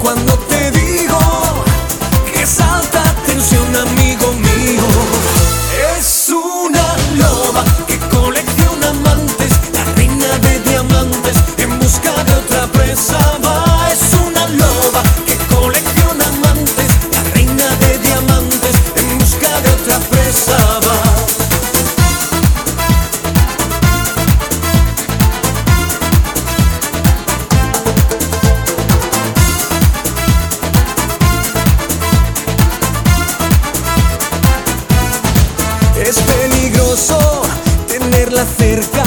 cuando te digo que es alta tensión, amigo mío. Es una loba que colecciona amantes, la reina de diamantes, en busca de otra presa va. Es una loba que colecciona amantes, la reina de diamantes, en busca de otra presa va. Es peligroso tenerla cerca,